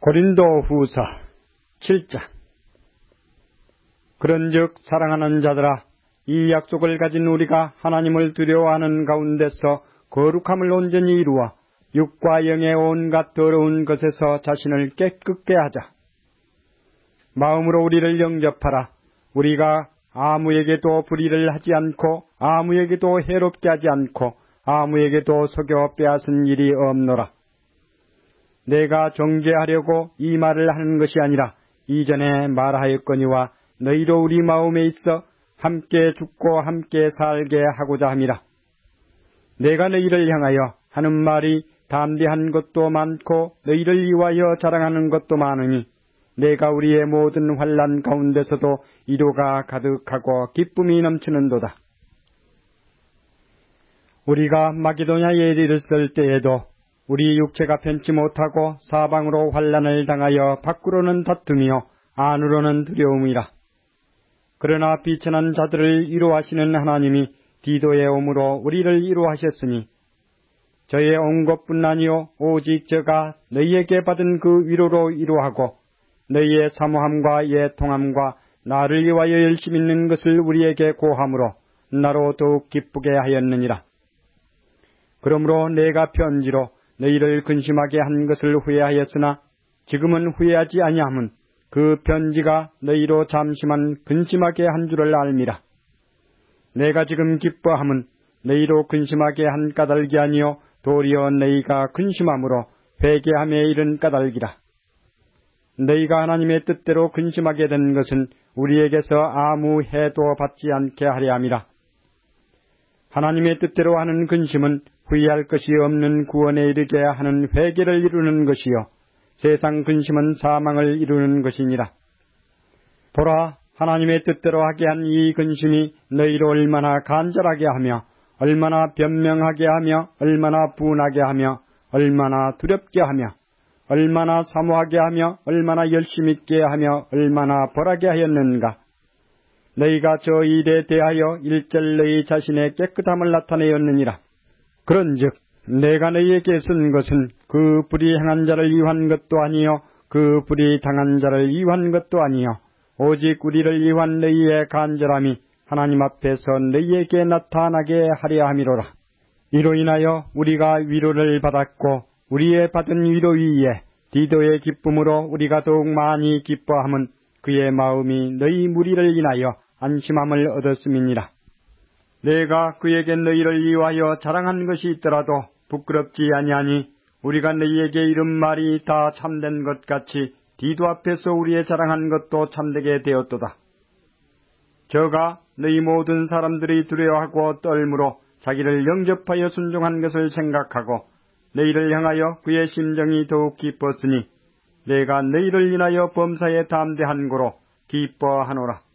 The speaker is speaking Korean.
고린도후서 7장. 그런즉 사랑하는 자들아, 이 약속을 가진 우리가 하나님을 두려워하는 가운데서 거룩함을 온전히 이루어 육과 영의 온갖 더러운 것에서 자신을 깨끗게 하자. 마음으로 우리를 영접하라. 우리가 아무에게도 불의를 하지 않고 아무에게도 해롭게 하지 않고 아무에게도 속여 빼앗은 일이 없노라. 내가 정죄하려고 이 말을 하는 것이 아니라 이전에 말하였거니와 너희로 우리 마음에 있어 함께 죽고 함께 살게 하고자 함이라. 내가 너희를 향하여 하는 말이 담대한 것도 많고 너희를 위하여 자랑하는 것도 많으니 내가 우리의 모든 환난 가운데서도 위로가 가득하고 기쁨이 넘치는도다. 우리가 마게도냐에 이르렀을 때에도 우리 육체가 편치 못하고 사방으로 환난을 당하여 밖으로는 다툼이요 안으로는 두려움이라. 그러나 비천한 자들을 위로하시는 하나님이 디도의 오므로 우리를 위로하셨으니 저의 온 것뿐 아니요 오직 저가 너희에게 받은 그 위로로 위로하고 너희의 사모함과 애통함과 나를 위하여 열심히 있는 것을 우리에게 고함으로 나로 더욱 기쁘게 하였느니라. 그러므로 내가 편지로 너희를 근심하게 한 것을 후회하였으나 지금은 후회하지 아니함은 그 편지가 너희로 잠시만 근심하게 한 줄을 알미라. 내가 지금 기뻐함은 너희로 근심하게 한 까닭이 아니요 도리어 너희가 근심함으로 회개함에 이른 까닭이라. 너희가 하나님의 뜻대로 근심하게 된 것은 우리에게서 아무 해도 받지 않게 하려 함이라. 하나님의 뜻대로 하는 근심은 후회할 것이 없는 구원에 이르게 하는 회개를 이루는 것이요 세상 근심은 사망을 이루는 것이니라. 보라, 하나님의 뜻대로 하게 한 이 근심이 너희로 얼마나 간절하게 하며 얼마나 변명하게 하며 얼마나 분하게 하며 얼마나 두렵게 하며 얼마나 사모하게 하며 얼마나 열심히 있게 하며 얼마나 벌하게 하였는가. 너희가 저 일에 대하여 일절 너희 자신의 깨끗함을 나타내었느니라. 그런즉 내가 너희에게 쓴 것은 그 불의 행한 자를 위한 것도 아니요 그 불의 당한 자를 위한 것도 아니요 오직 우리를 위한 너희의 간절함이 하나님 앞에서 너희에게 나타나게 하려 함이로라. 이로 인하여 우리가 위로를 받았고 우리의 받은 위로 위에 디도의 기쁨으로 우리가 더욱 많이 기뻐함은 그의 마음이 너희 무리를 인하여 안심함을 얻었음이니라. 내가 그에게 너희를 위하여 자랑한 것이 있더라도 부끄럽지 아니하니 우리가 너희에게 이른 말이 다 참된 것 같이 디도 앞에서 우리의 자랑한 것도 참되게 되었도다. 저가 너희 모든 사람들이 두려워하고 떨므로 자기를 영접하여 순종한 것을 생각하고 너희를 향하여 그의 심정이 더욱 기뻤으니 내가 너희를 인하여 범사에 담대한 고로 기뻐하노라.